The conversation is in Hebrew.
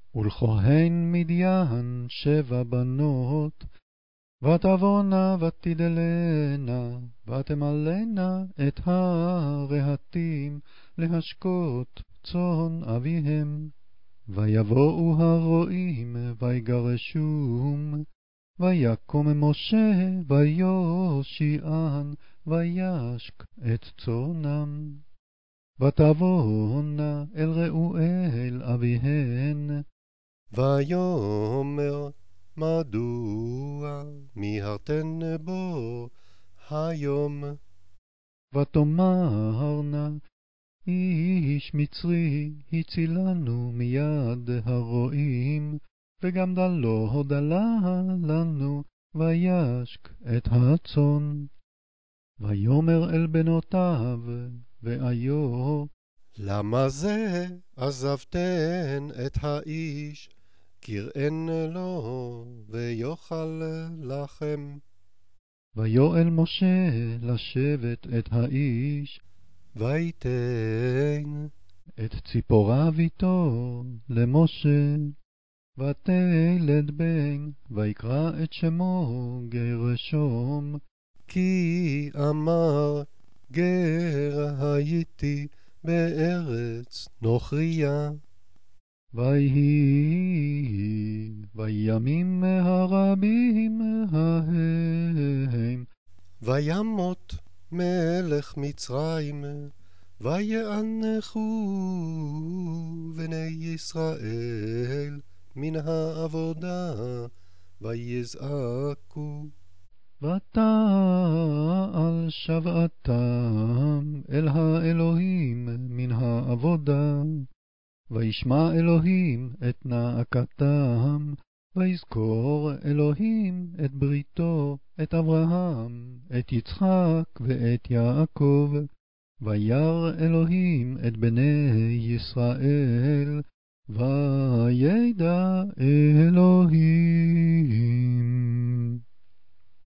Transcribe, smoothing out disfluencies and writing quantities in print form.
ולכהן מדיין 7 בנות, ותבואנה ותגדלנה, ותמלאנה את הרהטים להשקות צאן אביהם. ויבואו הרועים ויגרשום, ויקום משה ויושיען, וישק את צאנם. ותבואנה אל רעואל אביהן, ויאמר מדוע מיהרתן בו היום? ותאמרנה איש מצרי הצילנו מיד הרועים, וגם דלו דלה לנו, וישק את הצאן. ויאמר אל בנותיו ואיו, למה זה עזבתן את האיש, קראן לו ויאכל לכם? ויואל משה לשבת את האיש, ויתן את ציפורה ביתו למשה, ותלד בן, ויקרא את שמו גרשום, כי אמר גר הייתי בארץ נוכריה. ויהי בימים הרבים ההם, וימות מלך מצרים, ויאנחו בני ישראל מן העבודה, ויזעקו. ותעל שבעתם אל האלוהים מן העבודה, וישמע אלוהים את נאקתם, ויזכור אלוהים את בריתו, את אברהם, את יצחק ואת יעקב. וירא אלוהים את בני ישראל, וידע